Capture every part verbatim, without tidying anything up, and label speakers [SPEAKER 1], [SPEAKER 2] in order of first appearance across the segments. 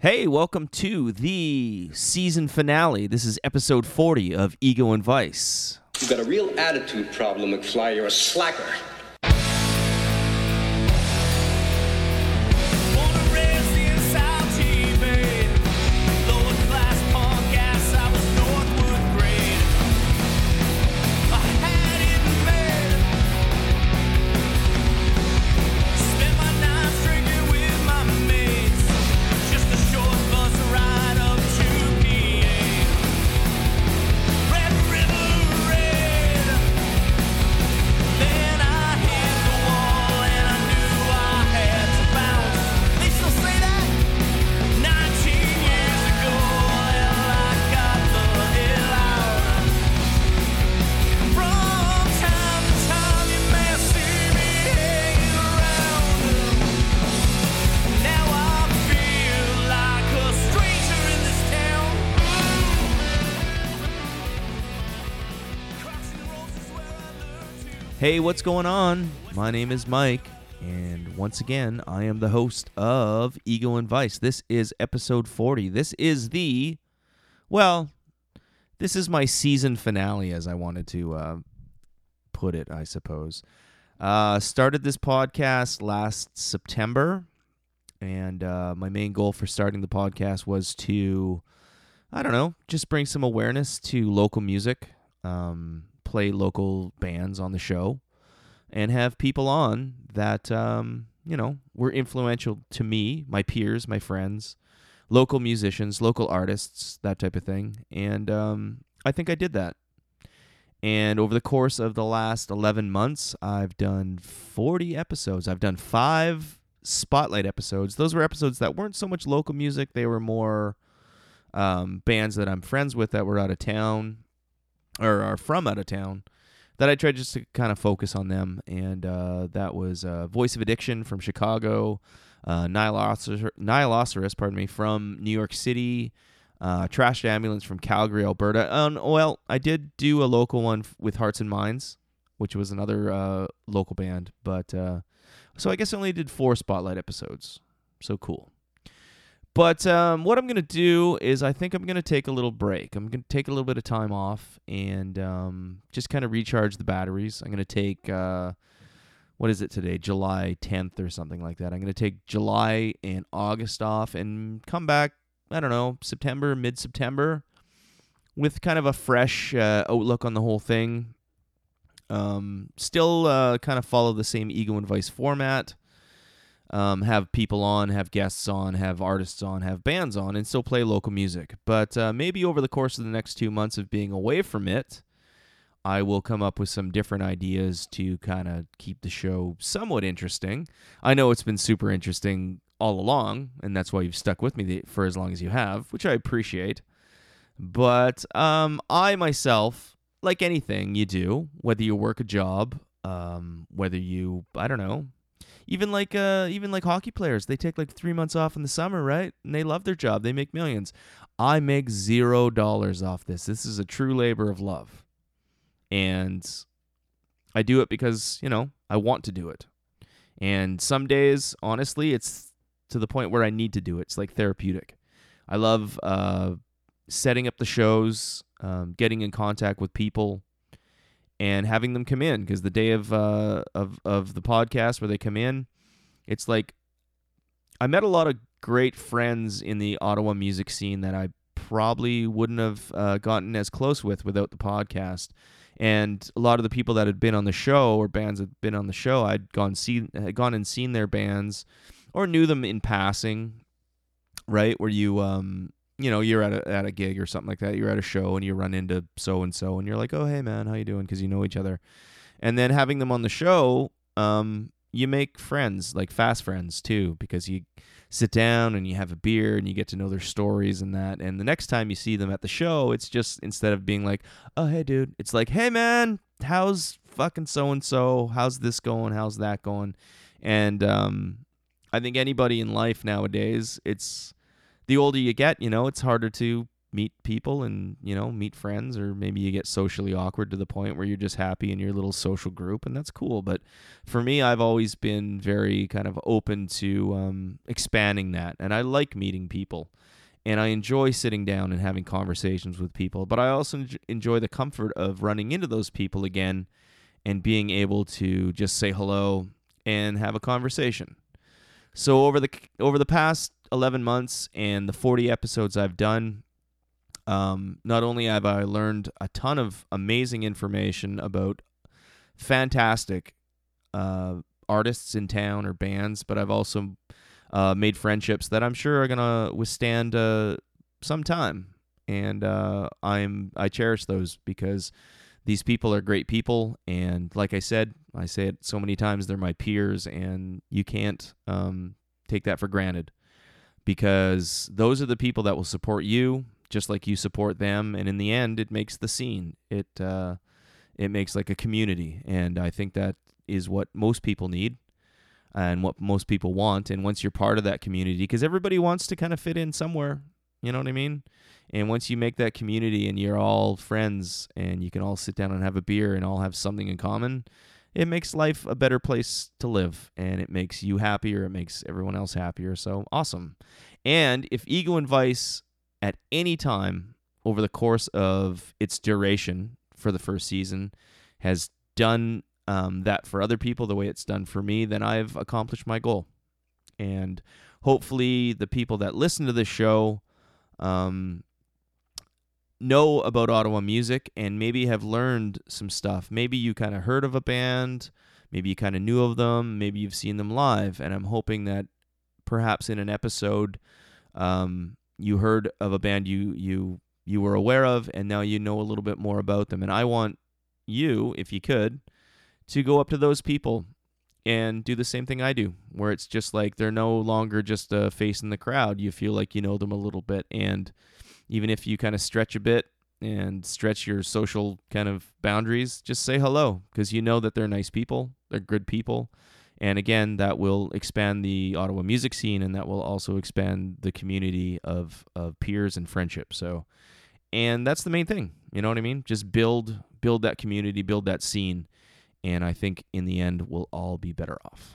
[SPEAKER 1] Hey, welcome to the season finale. This is episode forty of Ego and Vice.
[SPEAKER 2] You've got a real attitude problem, McFly. You're a slacker.
[SPEAKER 1] Hey, what's going on? My name is Mike, and once again, I am the host of Ego and Vice. This is episode forty. This is the, well, this is my season finale, as I wanted to uh, put it, I suppose. Uh, started this podcast last September, and uh, my main goal for starting the podcast was to, I don't know, just bring some awareness to local music, um, play local bands on the show, and have people on that, um, you know, were influential to me, my peers, my friends, local musicians, local artists, that type of thing. And um, I think I did that. And over the course of the last eleven months, I've done forty episodes. I've done five spotlight episodes. Those were episodes that weren't so much local music. They were more um, bands that I'm friends with that were out of town, or are from out of town, that I tried just to kind of focus on them. And uh, that was uh, Voice of Addiction from Chicago, uh, Nihiloceros, Nihiloceros, pardon me, from New York City, uh, Trashed Ambulance from Calgary, Alberta. Um, well, I did do a local one f- with Hearts and Minds, which was another uh, local band. But uh, so I guess I only did four spotlight episodes. So cool. But um, what I'm going to do is I think I'm going to take a little break. I'm going to take a little bit of time off and um, just kind of recharge the batteries. I'm going to take, uh, what is it today, July tenth or something like that. I'm going to take July and August off and come back, I don't know, September, mid-September, with kind of a fresh uh, outlook on the whole thing. Um, still uh, kind of follow the same Ego and Vice format. Um, have people on, have guests on, have artists on, have bands on, and still play local music. But uh, maybe over the course of the next two months of being away from it, I will come up with some different ideas to kind of keep the show somewhat interesting. I know it's been super interesting all along, and that's why you've stuck with me for as long as you have, which I appreciate. But um, I myself, like anything you do, whether you work a job, um, whether you, I don't know, Even like uh, even like hockey players, they take like three months off in the summer, right? And they love their job. They make millions. I make zero dollars off this. This is a true labor of love. And I do it because, you know, I want to do it. And some days, honestly, it's to the point where I need to do it. It's like therapeutic. I love uh, setting up the shows, um, getting in contact with people, and having them come in, because the day of uh, of of the podcast where they come in, it's like I met a lot of great friends in the Ottawa music scene that I probably wouldn't have uh, gotten as close with without the podcast. And a lot of the people that had been on the show, or bands that had been on the show, I'd gone see had gone and seen their bands, or knew them in passing, right? Where you um. You know, you're at a at a gig or something like that. You're at a show and you run into so and so, and you're like, "Oh, hey man, how you doing?" Because you know each other. And then having them on the show, um, you make friends, like fast friends too, because you sit down and you have a beer and you get to know their stories and that. And the next time you see them at the show, it's just, instead of being like, "Oh, hey dude," it's like, "Hey man, how's fucking so and so? How's this going? How's that going?" And um, I think anybody in life nowadays, it's the older you get, you know, it's harder to meet people and, you know, meet friends, or maybe you get socially awkward to the point where you're just happy in your little social group, and that's cool. But for me, I've always been very kind of open to um, expanding that, and I like meeting people, and I enjoy sitting down and having conversations with people, but I also enjoy the comfort of running into those people again and being able to just say hello and have a conversation. So over the over the past eleven months and the forty episodes I've done, Um, not only have I learned a ton of amazing information about fantastic uh, artists in town or bands, but I've also uh, made friendships that I'm sure are gonna withstand uh, some time, and uh, I'm I cherish those because these people are great people, and like I said, I say it so many times, they're my peers, and you can't um, take that for granted, because those are the people that will support you just like you support them, and in the end, it makes the scene. It uh, it makes like a community, and I think that is what most people need and what most people want. And once you're part of that community, because everybody wants to kind of fit in somewhere, you know what I mean? And once you make that community and you're all friends and you can all sit down and have a beer and all have something in common, it makes life a better place to live, and it makes you happier, it makes everyone else happier. So awesome. And if Ego and Vice at any time over the course of its duration for the first season has done um, that for other people the way it's done for me, then I've accomplished my goal. And hopefully the people that listen to this show um, know about Ottawa music and maybe have learned some stuff. Maybe you kind of heard of a band, maybe you kind of knew of them, maybe you've seen them live, and I'm hoping that perhaps in an episode um, you heard of a band you you you were aware of, and now you know a little bit more about them. And I want you, if you could, to go up to those people and do the same thing I do, where it's just like they're no longer just a face in the crowd. You feel like you know them a little bit, and even if you kind of stretch a bit and stretch your social kind of boundaries, just say hello, because you know that they're nice people, they're good people. And again, that will expand the Ottawa music scene, and that will also expand the community of, of peers and friendship. So, and that's the main thing, you know what I mean? Just build build that community, build that scene, and I think in the end we'll all be better off.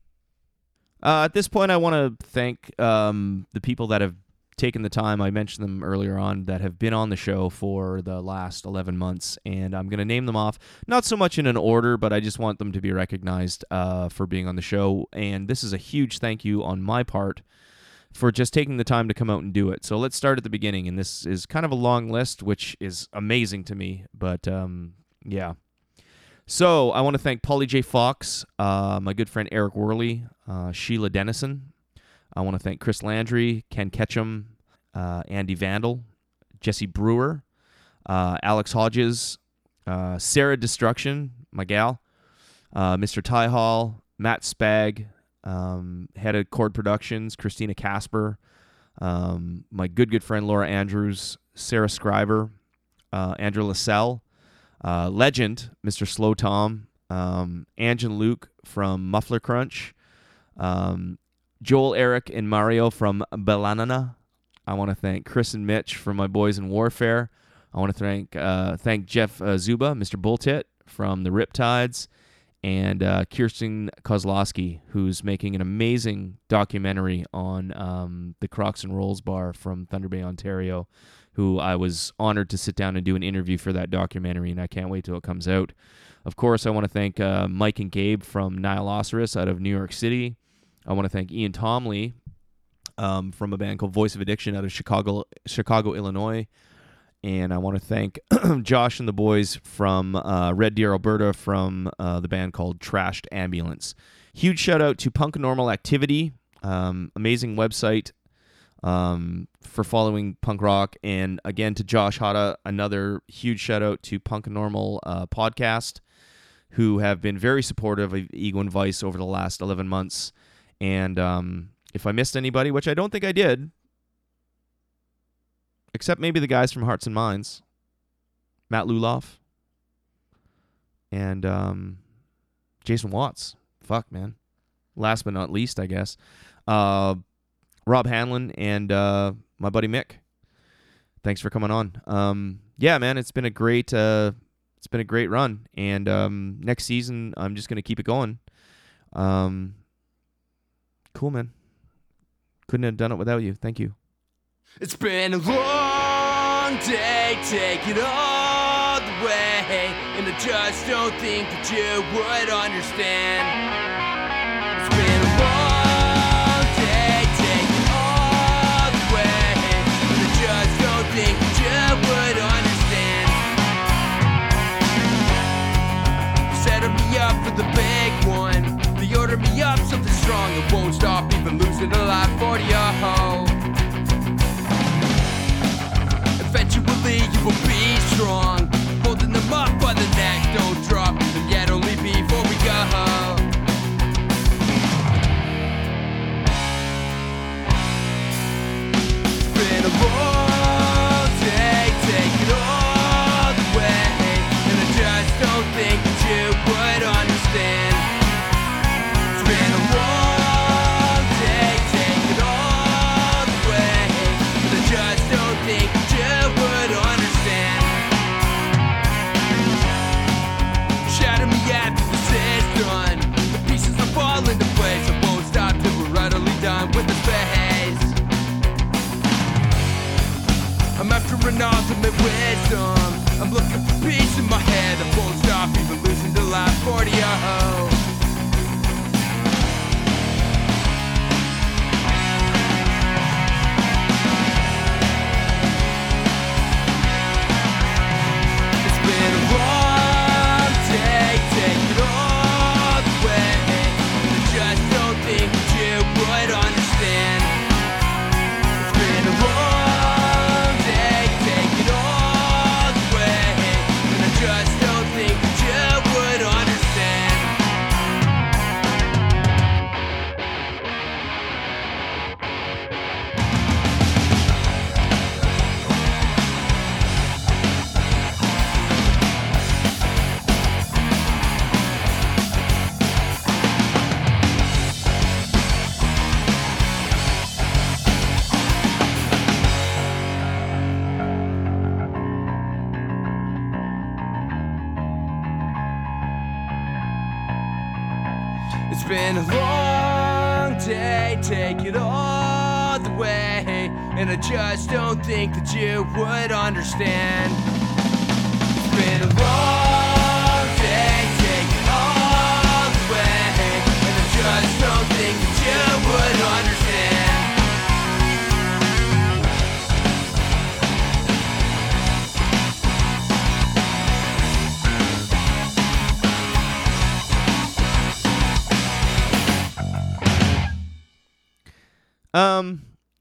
[SPEAKER 1] Uh, at this point, I want to thank um, the people that have taken the time, I mentioned them earlier on, that have been on the show for the last eleven months, and I'm going to name them off, not so much in an order, but I just want them to be recognized uh, for being on the show, and this is a huge thank you on my part for just taking the time to come out and do it. So let's start at the beginning, and this is kind of a long list, which is amazing to me, but um, yeah. So I want to thank Paulie J. Fox, uh, my good friend Eric Worley, uh, Sheila Dennison. I want to thank Chris Landry, Ken Ketchum, uh, Andy Vandal, Jesse Brewer, uh, Alex Hodges, uh, Sarah Destruction, my gal, uh, Mister Ty Hall, Matt Spag, um, head of Chord Productions, Christina Casper, um, my good, good friend Laura Andrews, Sarah Scriber, uh, Andrew LaSalle, uh, legend, Mister Slow Tom, um, Ange and Luke from Muffler Crunch, um, Joel, Eric, and Mario from Belanana. I want to thank Chris and Mitch from My Boys in Warfare. I want to thank uh, thank Jeff uh, Zuba, Mister Bulltit from the Riptides, and uh, Kirsten Kozlowski, who's making an amazing documentary on um, the Crocs and Rolls bar from Thunder Bay, Ontario, who I was honored to sit down and do an interview for that documentary, and I can't wait till it comes out. Of course, I want to thank uh, Mike and Gabe from Nihiloceros out of New York City. I want to thank Ian Tomley um, from a band called Voice of Addiction out of Chicago, Chicago, Illinois. And I want to thank Josh and the boys from uh, Red Deer, Alberta, from uh, the band called Trashed Ambulance. Huge shout out to Punk Normal Activity, um, amazing website um, for following punk rock. And again, to Josh Hada, another huge shout out to Punk Normal uh, podcast, who have been very supportive of Ego and Vice over the last eleven months. And um, if I missed anybody, which I don't think I did, except maybe the guys from Hearts and Minds, Matt Luloff, and um, Jason Watts. Fuck, man. Last but not least, I guess, uh, Rob Hanlon and uh, my buddy Mick. thanks for coming on. Um, yeah, man, it's been a great, uh, it's been a great run, and um, next season I'm just gonna keep it going. Um, cool, man. Couldn't have done it without you. Thank you.
[SPEAKER 3] It's been a long day, take it all the way, and I just don't think that you would understand. It's been a long day, take it all the way, and I just don't think that you would understand. You set me up for the big one, they ordered me up something strong that won't stop even losing a life for you. Eventually you will be strong, holding them up by the neck, don't drop them yet, only before we go. It's been a long day, take it all the way, and I just don't think that you would understand. It's been a long day, take it all the way, and I just don't think that you would understand. Shatter me after this is done. The pieces will fall into place. I won't stop till we're utterly done with this phase. I'm after an ultimate wisdom. I'm looking for peace in my head. I won't stop even losing till I'm forty. Oh. It's been a long day, take it all the way, and I just don't think that you would understand. It's been a long day, take it all the way, and I just don't think that you would understand.
[SPEAKER 1] Um,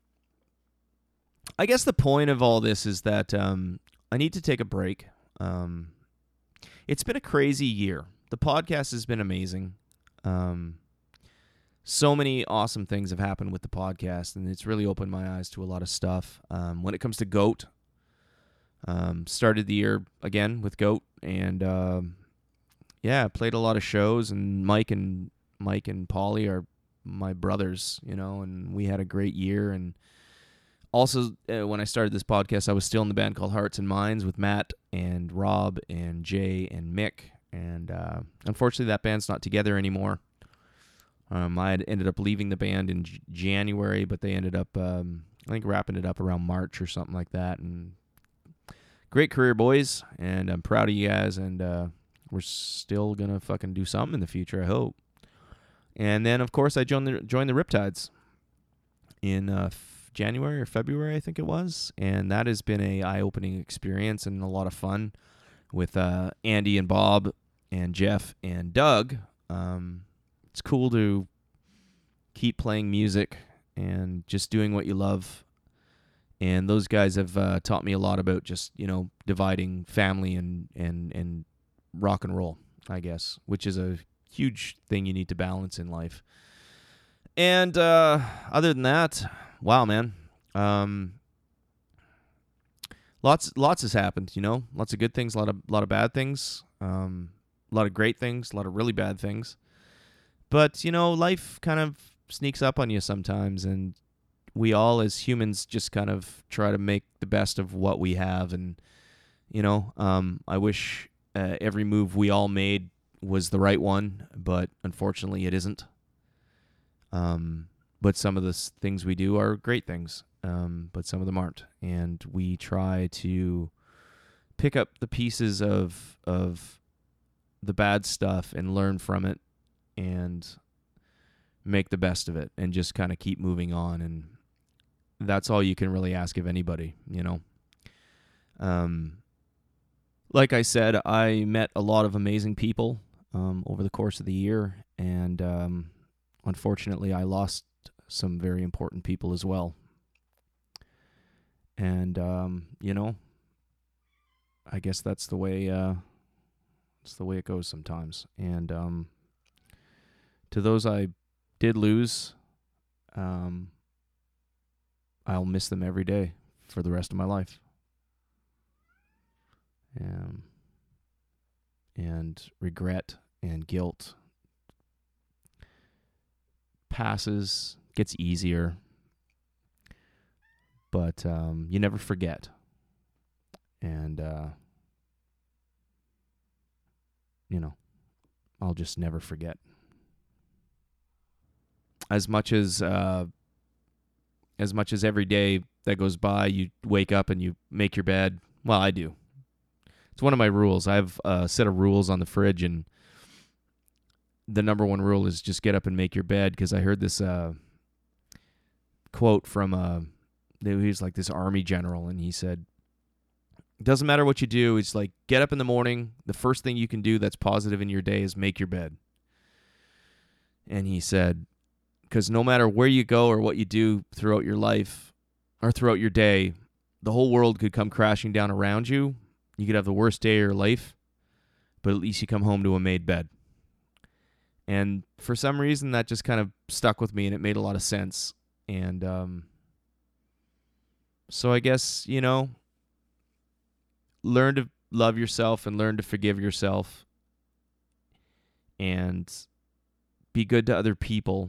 [SPEAKER 1] I guess the point of all this is that um, I need to take a break. Um, it's been a crazy year. The podcast has been amazing. Um, so many awesome things have happened with the podcast, and it's really opened my eyes to a lot of stuff. Um, when it comes to GOAT, um, started the year again with GOAT, and um, yeah, played a lot of shows. And Mike and Mike and Paulie are my brothers, you know, and we had a great year. And also, uh, when I started this podcast, I was still in the band called Hearts and Minds with Matt and Rob and Jay and Mick. And uh, unfortunately, that band's not together anymore. Um, I had ended up leaving the band in J- January, but they ended up, um, I think, wrapping it up around March or something like that. And great career, boys, and I'm proud of you guys. And uh, we're still gonna fucking do something in the future, I hope. And then, of course, I joined the joined the Riptides in uh, f- January or February, I think it was. And that has been a eye-opening experience and a lot of fun with uh, Andy and Bob and Jeff and Doug. Um, it's cool to keep playing music and just doing what you love. And those guys have uh, taught me a lot about just, you know, dividing family and, and, and rock and roll, I guess, which is a huge thing you need to balance in life. And uh, other than that, wow, man. Um, lots lots has happened, you know. Lots of good things, a lot of, lot of bad things, um, a lot of great things, a lot of really bad things. But, you know, life kind of sneaks up on you sometimes, and we all as humans just kind of try to make the best of what we have. And, you know, um, I wish uh, every move we all made was the right one, but unfortunately it isn't. Um, but some of the s- things we do are great things, um, but some of them aren't. And we try to pick up the pieces of of the bad stuff and learn from it and make the best of it and just kind of keep moving on. And that's all you can really ask of anybody, you know. Um, like I said, I met a lot of amazing people um, over the course of the year, and um, unfortunately, I lost some very important people as well. And um, you know, I guess that's the way. Uh, it's the way it goes sometimes. And um, to those I did lose, um, I'll miss them every day for the rest of my life. Um, and regret and guilt passes, gets easier, but um, you never forget. And, uh, you know, I'll just never forget. As much as uh, as much as every day that goes by, you wake up and you make your bed. Well, I do. It's one of my rules. I have a set of rules on the fridge, and the number one rule is just get up and make your bed, because I heard this uh, quote from, uh, he was like this army general, and he said, it doesn't matter what you do. It's like, get up in the morning. The first thing you can do that's positive in your day is make your bed. And he said, because no matter where you go or what you do throughout your life or throughout your day, the whole world could come crashing down around you. You could have the worst day of your life, but at least you come home to a made bed. And for some reason, that just kind of stuck with me, and it made a lot of sense. And um, so I guess, you know, learn to love yourself and learn to forgive yourself and be good to other people,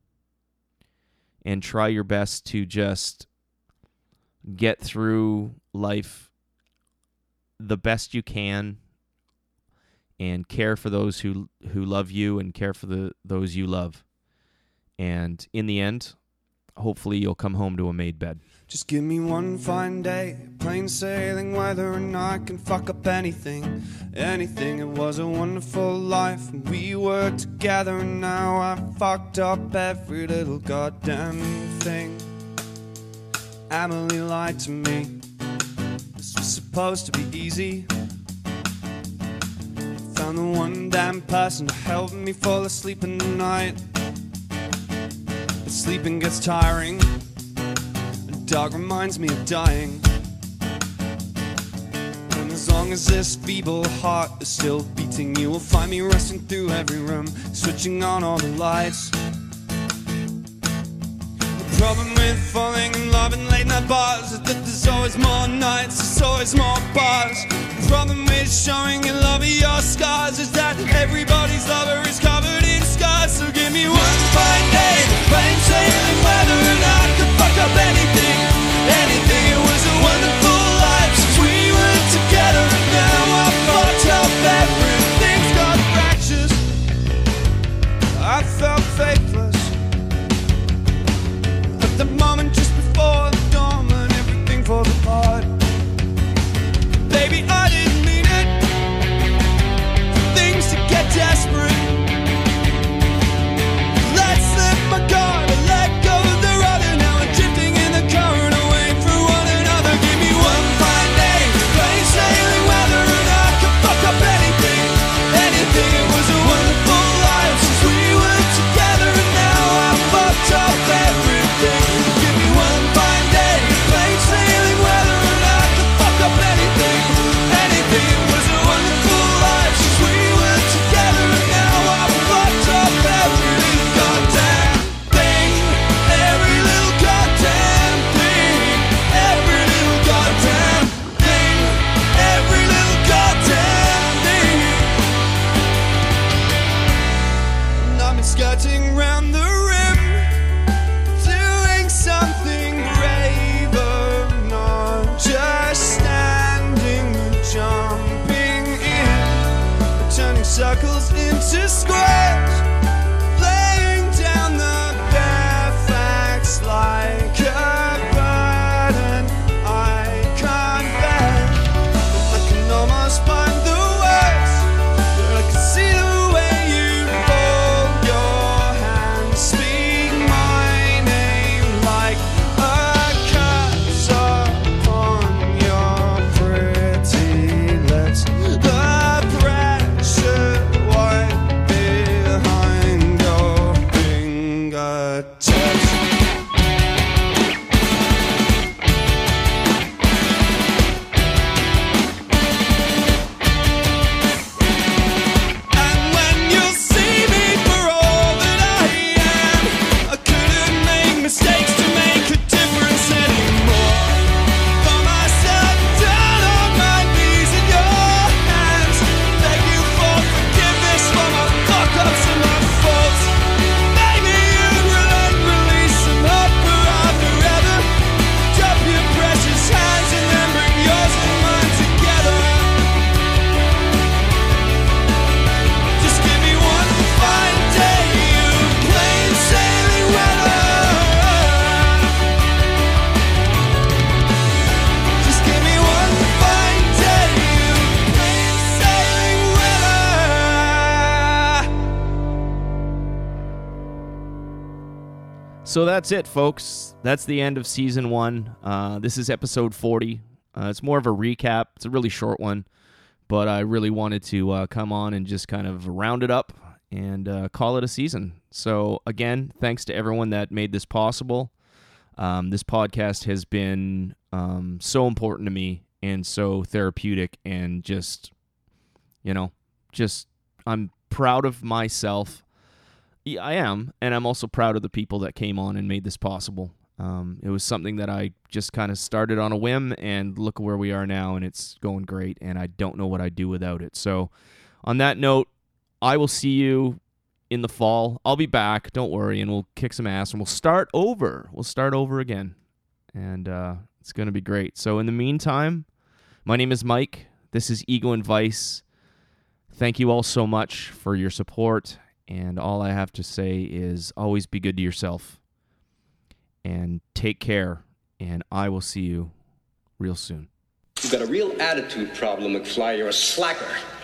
[SPEAKER 1] and try your best to just get through life the best you can and care for those who who love you and care for the those you love. And in the end, hopefully you'll come home to a made bed.
[SPEAKER 4] Just give me one fine day, plain sailing, whether or not I can fuck up anything, anything. It was a wonderful life, and we were together, and now I fucked up every little goddamn thing. Emily lied to me, this was supposed to be easy. Found the one damn person to help me fall asleep in the night. But sleeping gets tiring, dog reminds me of dying. And as long as this feeble heart is still beating, you will find me rushing through every room, switching on all the lights. The problem with falling in love in late night bars is that there's always more nights, there's always more bars. The problem with showing your love of your scars is that everybody's lover is covered in scars. So give me one fine day, plain sailing, whether or not I could fuck up anything, anything. It was a wonderful life since we were together, and now I fucked up everything's got fractures. I felt faithless at the moment just before the dawn, when everything falls apart. Baby, I didn't mean it for things to get desperate. Let's let my guard, let go of the rudder. Now it to squares, laying down the bare facts like a burden I can't bear. I can almost find the words, I can see the way you hold your hand, speak my name like a curse upon your pretty lips. The pressure right behind your fingertips. And when you see me for all that I am, I couldn't make mistakes to make a difference anymore. Found myself down on my knees in your hands, beg you for forgiveness for my fuck-ups and my faults. Maybe you'd relent, release some hope for all forever. Drop your precious hands and then bring yours and mine together. Just give me one fine day, you plain sailing weather. Just give me one fine day, you plain sailing weather.
[SPEAKER 1] So that's it, folks. That's the end of season one. Uh, this is episode forty. Uh, it's more of a recap. It's a really short one, but I really wanted to uh, come on and just kind of round it up and uh, call it a season. So again, thanks to everyone that made this possible. Um, this podcast has been um, so important to me and so therapeutic, and just, you know, just I'm proud of myself. Yeah, I am, and I'm also proud of the people that came on and made this possible. Um, it was something that I just kind of started on a whim, and look where we are now, and it's going great, and I don't know what I'd do without it. So on that note, I will see you in the fall. I'll be back, don't worry, and we'll kick some ass, and we'll start over. We'll start over again, and uh, it's going to be great. So in the meantime, my name is Mike. This is Ego and Vice. Thank you all so much for your support. And all I have to say is always be good to yourself and take care. And I will see you real soon.
[SPEAKER 2] You've got a real attitude problem, McFly. You're a slacker.